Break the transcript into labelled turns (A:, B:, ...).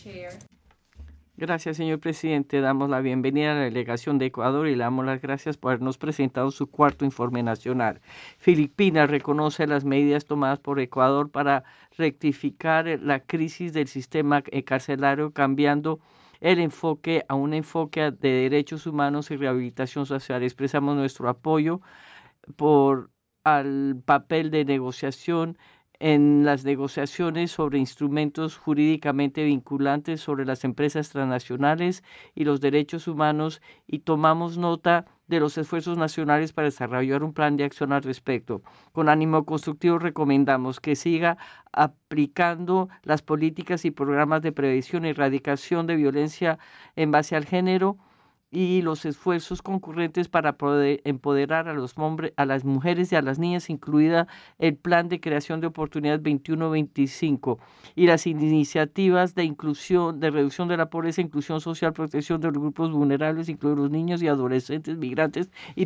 A: Gracias, señor presidente. Damos la bienvenida a la delegación de Ecuador y le damos las gracias por habernos presentado su cuarto informe nacional. Filipinas reconoce las medidas tomadas por Ecuador para rectificar la crisis del sistema carcelario, cambiando el enfoque a un enfoque de derechos humanos y rehabilitación social. Expresamos nuestro apoyo por al papel de negociación en las negociaciones sobre instrumentos jurídicamente vinculantes sobre las empresas transnacionales y los derechos humanos, y tomamos nota de los esfuerzos nacionales para desarrollar un plan de acción al respecto. Con ánimo constructivo recomendamos que siga aplicando las políticas y programas de prevención y erradicación de violencia en base al género y los esfuerzos concurrentes para poder empoderar a los hombres, a las mujeres y a las niñas, incluida el Plan de Creación de Oportunidades 21-25 y las iniciativas de inclusión, de reducción de la pobreza, inclusión social, protección de los grupos vulnerables, incluidos los niños y adolescentes migrantes y